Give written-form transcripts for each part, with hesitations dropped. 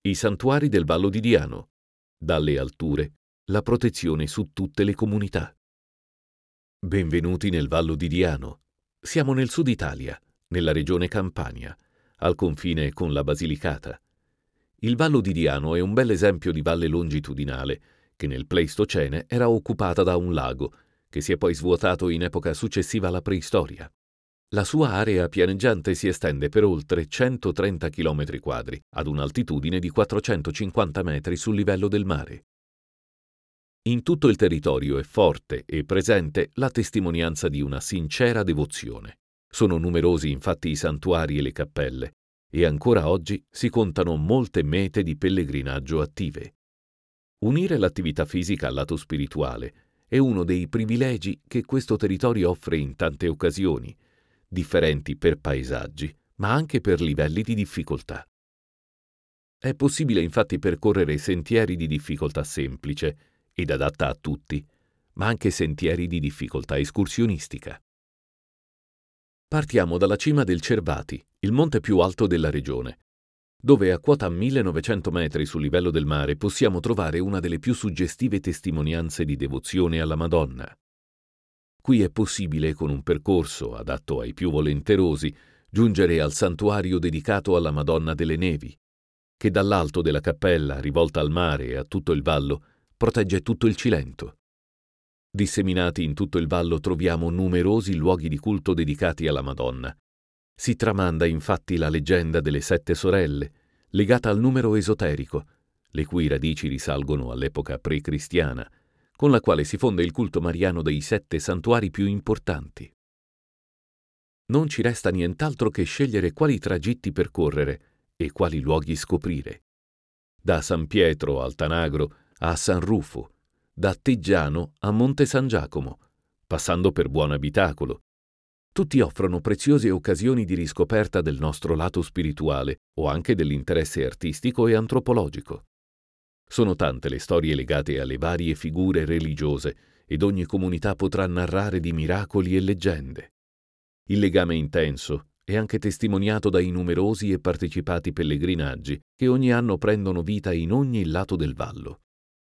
I santuari del Vallo di Diano. Dalle alture, la protezione su tutte le comunità. Benvenuti nel Vallo di Diano. Siamo nel sud Italia, nella regione Campania, al confine con la Basilicata. Il Vallo di Diano è un bel esempio di valle longitudinale che nel Pleistocene era occupata da un lago, che si è poi svuotato in epoca successiva alla preistoria. La sua area pianeggiante si estende per oltre 130 km quadri, ad un'altitudine di 450 metri sul livello del mare. In tutto il territorio è forte e presente la testimonianza di una sincera devozione. Sono numerosi infatti i santuari e le cappelle, e ancora oggi si contano molte mete di pellegrinaggio attive. Unire l'attività fisica al lato spirituale è uno dei privilegi che questo territorio offre in tante occasioni, differenti per paesaggi, ma anche per livelli di difficoltà. È possibile infatti percorrere sentieri di difficoltà semplice ed adatta a tutti, ma anche sentieri di difficoltà escursionistica. Partiamo dalla cima del Cervati, il monte più alto della regione, dove a quota 1900 metri sul livello del mare possiamo trovare una delle più suggestive testimonianze di devozione alla Madonna. Qui è possibile, con un percorso adatto ai più volenterosi, giungere al santuario dedicato alla Madonna delle Nevi, che dall'alto della cappella, rivolta al mare e a tutto il vallo, protegge tutto il Cilento. Disseminati in tutto il vallo troviamo numerosi luoghi di culto dedicati alla Madonna. Si tramanda infatti la leggenda delle 7 sorelle, legata al numero esoterico, le cui radici risalgono all'epoca pre-cristiana, con la quale si fonda il culto mariano dei 7 santuari più importanti. Non ci resta nient'altro che scegliere quali tragitti percorrere e quali luoghi scoprire. Da San Pietro al Tanagro a San Rufo, da Teggiano a Monte San Giacomo, passando per Buonabitacolo. Tutti offrono preziose occasioni di riscoperta del nostro lato spirituale o anche dell'interesse artistico e antropologico. Sono tante le storie legate alle varie figure religiose ed ogni comunità potrà narrare di miracoli e leggende. Il legame intenso è anche testimoniato dai numerosi e partecipati pellegrinaggi che ogni anno prendono vita in ogni lato del vallo.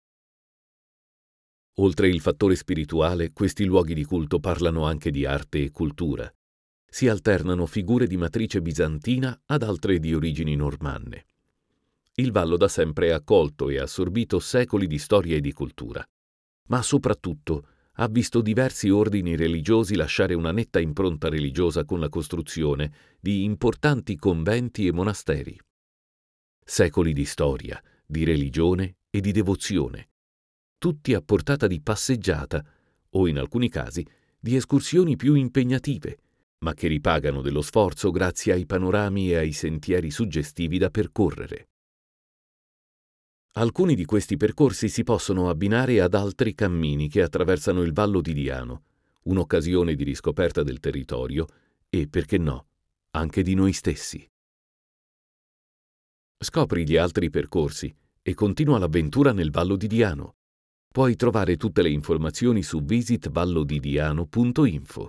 Oltre il fattore spirituale, questi luoghi di culto parlano anche di arte e cultura. Si alternano figure di matrice bizantina ad altre di origini normanne. Il vallo da sempre ha accolto e assorbito secoli di storia e di cultura, ma soprattutto ha visto diversi ordini religiosi lasciare una netta impronta religiosa con la costruzione di importanti conventi e monasteri. Secoli di storia, di religione e di devozione, tutti a portata di passeggiata o, in alcuni casi, di escursioni più impegnative, ma che ripagano dello sforzo grazie ai panorami e ai sentieri suggestivi da percorrere. Alcuni di questi percorsi si possono abbinare ad altri cammini che attraversano il Vallo di Diano, un'occasione di riscoperta del territorio e, perché no, anche di noi stessi. Scopri gli altri percorsi e continua l'avventura nel Vallo di Diano. Puoi trovare tutte le informazioni su visitvallodidiano.info.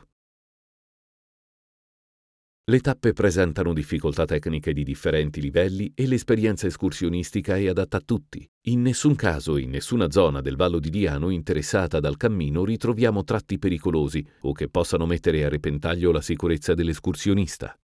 Le tappe presentano difficoltà tecniche di differenti livelli e l'esperienza escursionistica è adatta a tutti. In nessun caso e in nessuna zona del Vallo di Diano interessata dal cammino ritroviamo tratti pericolosi o che possano mettere a repentaglio la sicurezza dell'escursionista.